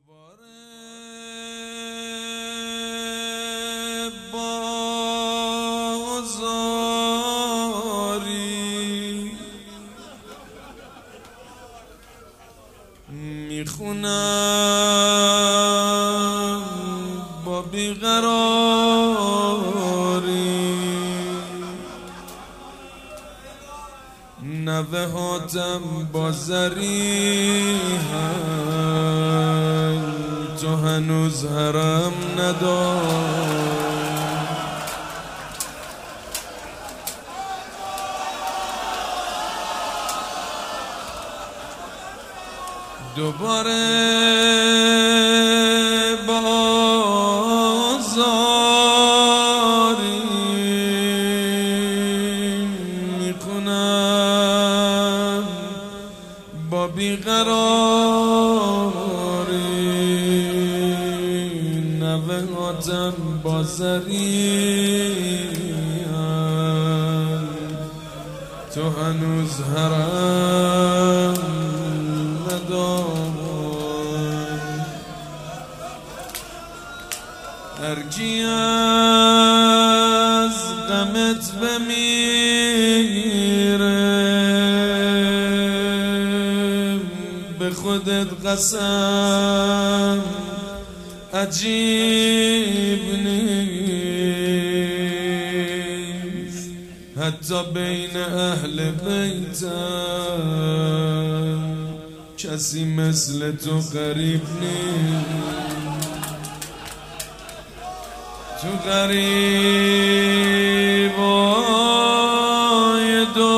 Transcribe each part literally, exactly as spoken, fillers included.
دوباره بازاری میخونم با بیقراری، نوه هاتم با زریحن، تو هنوز حرم ندار. دوباره بازاری میکنم با بیقراری، نوه هاتم با زریحن، تو هنوز حرم ندار. هرکی از غمت بمیره، به خودت قسم عجیب نیست، حتی بین اهل بیتم کسی مثل تو غریب نیست. تو غریبای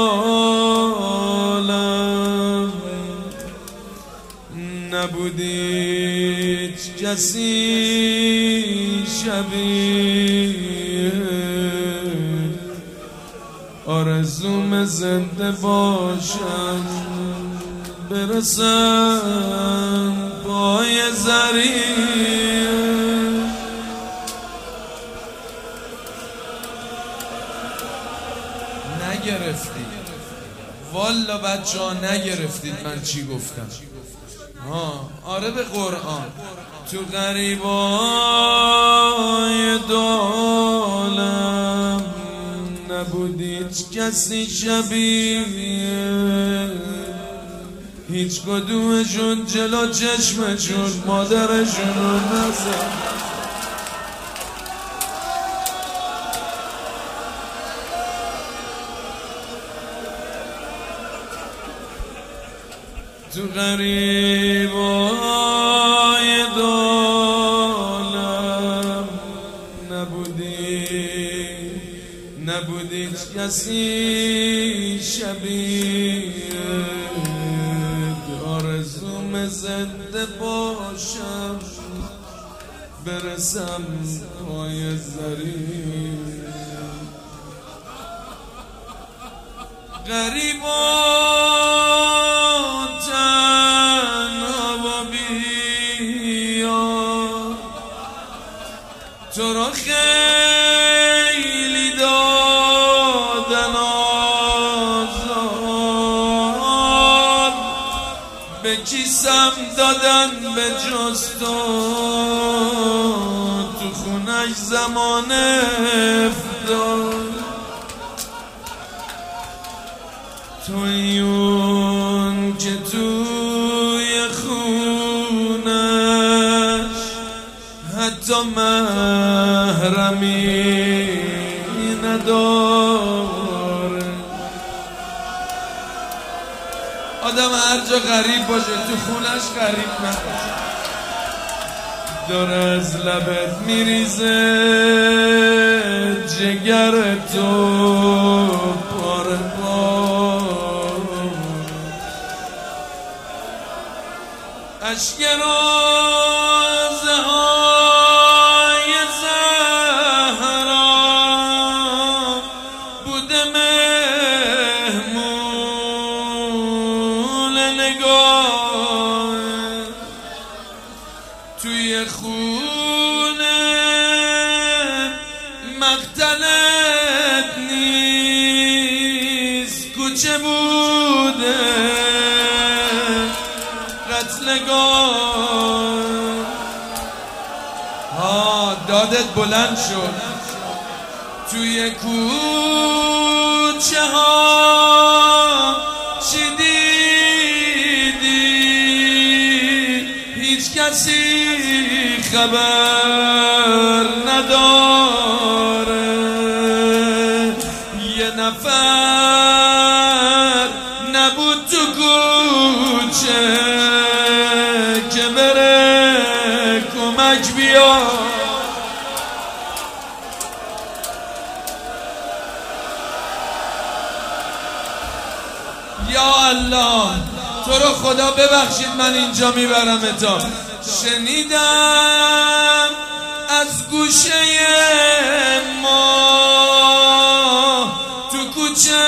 دولم نبودی کسی شبیه، آرزوم زنده باشم برسم پای زریح. نگرفتید والا بچه ها، نگرفتید من چی گفتم. ها آره به قرآن. تو غریبای دولم نبودید کسی شبیه، هیچ کدومشون جلو چشمشون مادرشون رو نزد. تو غریبای دولم نبودی نبودی کسی شبیه، آرزوم زنده باشم برسم پای زریح. غریبان تنها و بیار، تو را خیلی دادن آزار، به کیسم دادن به جز تو، تو خونش زمان افتاد. تویون که توی خونش حتی محرمی نداره. آدم هر جا غریب باشه تو خونش غریب نباشه. داره از لبت میریزه جگر تو پاره اشک روزه های زهرا بوده مهمون نگاه، توی خونه مقتلت نیست، کوچه بوده قتلگاه. ها دادت بلند شد. توی کوچه ها چی دیدی؟ هیچ کسی خبر نداره. یه نفر نبود تو کوچه که بره کمک بیا. یا الله تو رو خدا ببخشید من اینجا میبرم تا. شنیدم از گوشه ما تو کوچه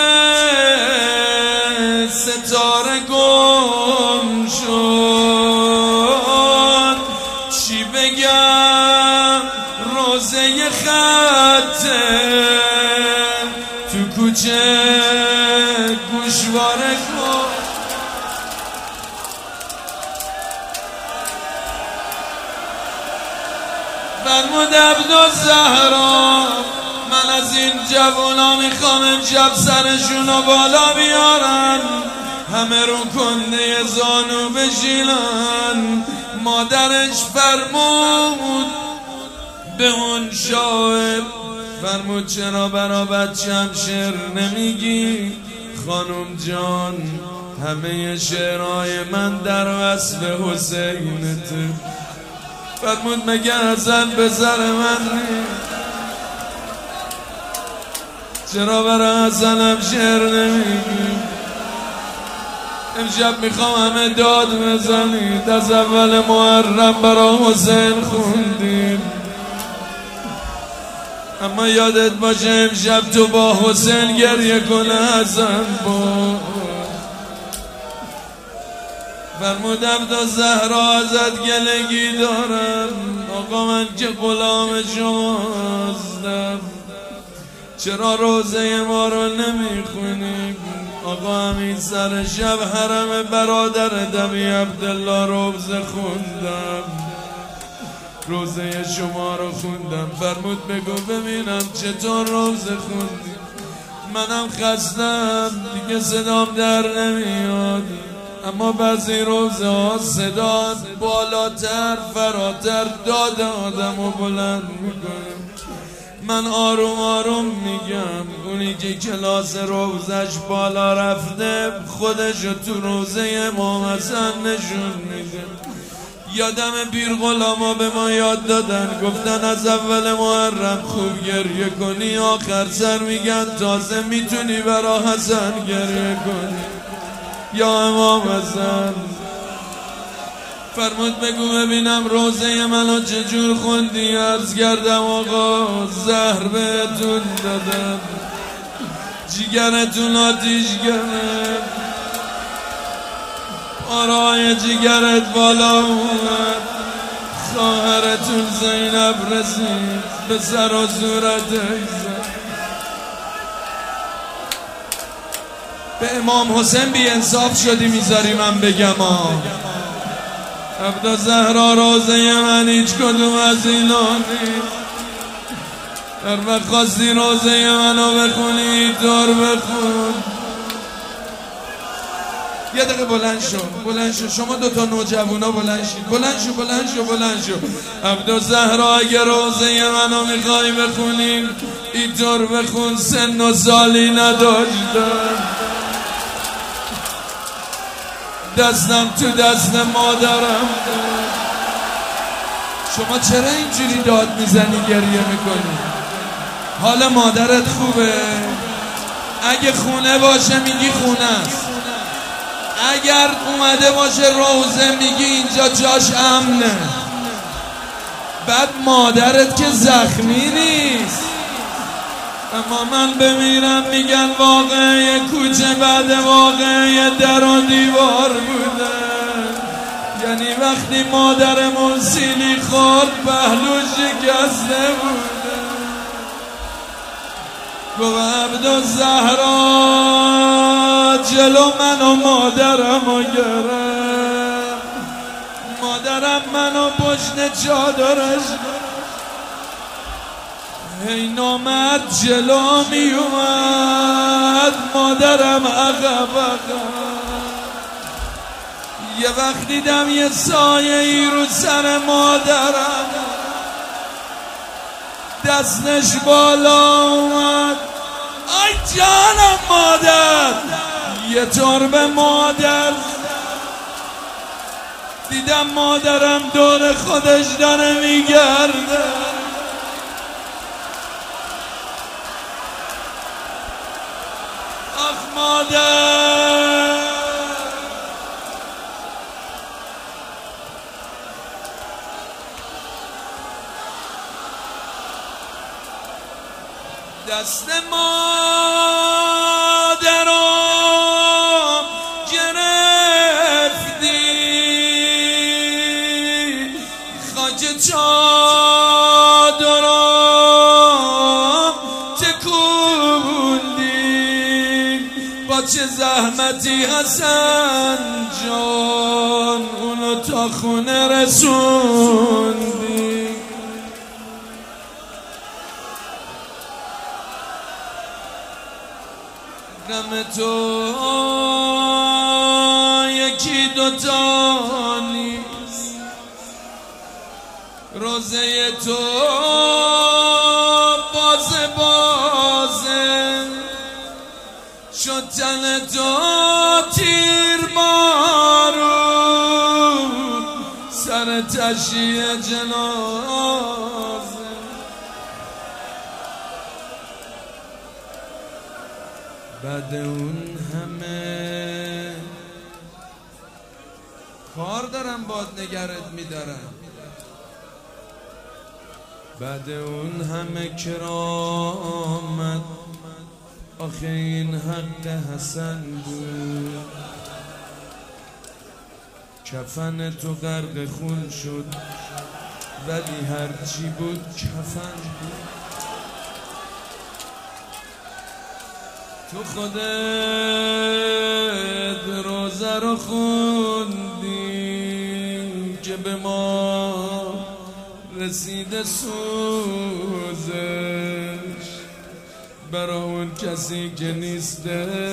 ستاره گم شد. چی بگم روزه خطه تو کوچه گوشواره کن. فرمود عبدالزهرا من از این جوانا میخوام امشب سرشونو بالا بیارن، همه رو کنده زانو بشینن. مادرش فرمود به اون شاعر، فرمود چرا برا بچم شعر نمیگی خانم جان؟ همه شعرهای من در وصف حسینته. فرمود مگر ازن به سر من نیست؟ چرا برا حسنم شعر نمیگی؟ امشب میخوام همه داد بزنید از اول محرم برا حسین خوندیم، اما یادت باشه امشب تو با حسین گریه کنه حسن با. فرمود عبدالزهرا ازت گلگی دارم آقا، من که غلام شما هستم، چرا روزه ما رو نمیخونیم؟ آقا همین سر شب حرم برادر دمی عبدالله روزه خوندم، روزه شما رو خوندم. فرمود بگو ببینم چطور روزه خوندی؟ منم خستم دیگه صدام در نمیاد، اما بعضی روزه ها صدا بالاتر فراتر داد آدم رو بلند میکنه. من آروم آروم میگم، اونی که کلاس روزش بالا رفته خودشو تو روزه امام حسن نشون میده. یادم بیر غلاما به ما یاد دادن، گفتن از اول محرم خوب گریه کنی، آخر سر میگن تازه میتونی برا حسن گریه کنی. یا امام حسن فرمود بگو ببینم روزه منو چجور خوندی؟ عرض کردم آقا زهر بهتون دادم، جیگرتون آتیش گرفت، پارای جیگرت بالا اومد، خواهرتون زینب رسید به سر و صورت زد. به امام حسین بی انصاف شدی میذاری من بگم آ عبدالزهرا روزه من هیچ کدوم از اینا نیست. هر وقت خواستی روزه منو بخونی دور بخون. یه دقیقه بلند شو بلند شو شما دوتا نوجوانا بلند شید، بلند شو بلند شو بلند شو. عبدالزهرا اگه روزه منو میخوای بخونی اینطور بخون سن و سالی نداشتم، دستم تو دست مادرم. شما چرا اینجوری داد میزنی گریه میکنی؟ حال مادرت خوبه؟ اگه خونه باشه میگی خونه است، اگر اومده باشه روزه میگی اینجا جاش امنه. بعد مادرت که زخمی نیست. اما من بمیرم میگن واقعه کوچه بعد واقعه در و دیوار بوده، یعنی وقتی مادرمون سیلی خورد پهلو شکسته بوده. گفت عبدالزهرا جلو من و مادرم و گرم، مادرم منو پشت چادرش هی نامد جلو می اومد مادرم عقب عقب. یه وقت دیدم یه سایه ای رو سر مادرم، دستش بالا اومد. آی جانم مادر، یه تربه مادر. دیدم مادرم دور خودش داره میگرده. آخ مادر، دست مادرم گرفتی، خاک چادرم تکوندی. با چه زحمتی حسن جان اونو تا خونه رسوندی. غم تو یکی دوتا نیست، روزه تو بازه بازه شد. تن تو تیر بارون سر تشییع جنازه. بعد اون همه کار دارم باد نگرت میدارم، بعد اون همه کرامت آخه این حق حسن بود. کفن تو غرق خون شد ولی هرچی بود کفن بود. تو خودت روزه رو خوندی که به ما رسیده سوزش. برا اون کسی که نیستش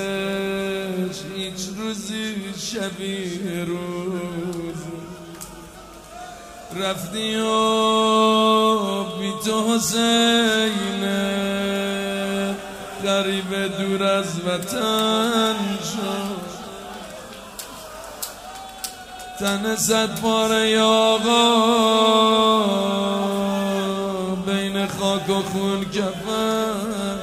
هیچ روزی شبیه روز. رفتی و بی تو حسینه غریب دور از وطن شد. تن صد پاره آقا بین خاک و خون کفن.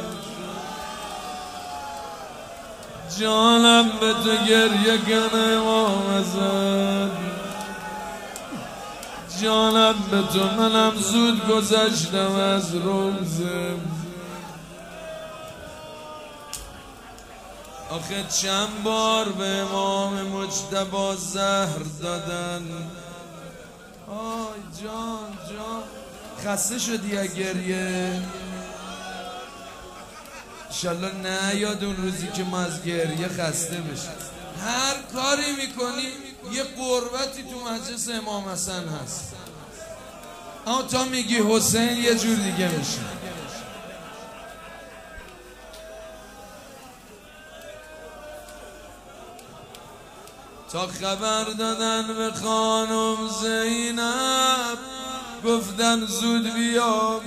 جانم به تو گریه کنه امام زد، جانم به تو منم زود گذشتم از روزم. آخه چند بار به امام مجتبی زهر دادن. آی جان جان خسته شدی یا گریه؟ انشالله نه یاد اون روزی که ما از گریه خسته بشیم. هر کاری میکنی یه قربتی تو مجلس امام حسن هست، اما تا میگی حسین یه جور دیگه میشه. تا خبر دادن به خانم زینب گفتن زود بیا.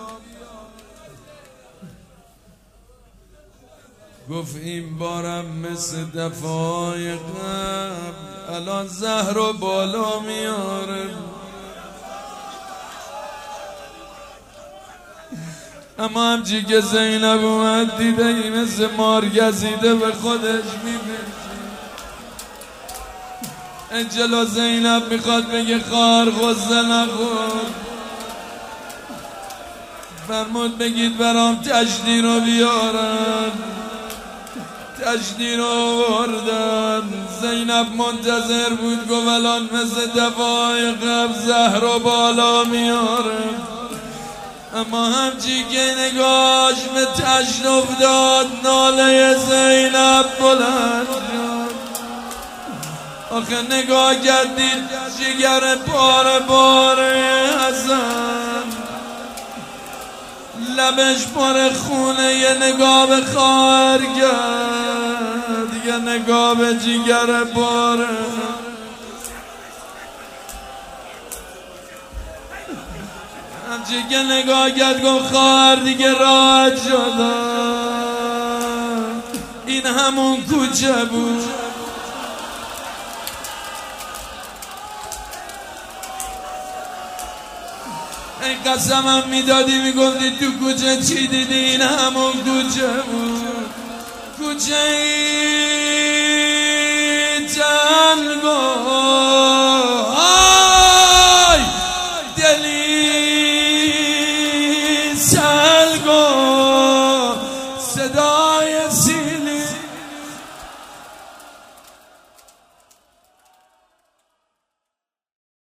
گفت این بارم مثل دفعای قبل الان زهر و بالا میاره. اما همچی که زینب اومد دیده این مثل مار گزیده به خودش میبینه. جلو زینب میخواد بگه خار غصه نخور. فرمود بگید برام تجدید رو بیارن. تجدید رو آوردن. زینب منتظر بود گفت الان مثل دفعای قبل زهر و بالا میاره. اما همچی که نگاش به تجدید افتاد ناله زینب بلند شد. آخه نگاه کردید جگر پاره پاره حسن لبش پر خونه یه نگاه به خواهر کرد، یه نگاه به جیگر باره. همچه که نگاه کرد گفت خواهر دیگه راحت شدم، این همون کوچه بود. این قسمم میدادی میگفتی تو کوچه چی دیدی، این همون کوچه بود. کوچه ای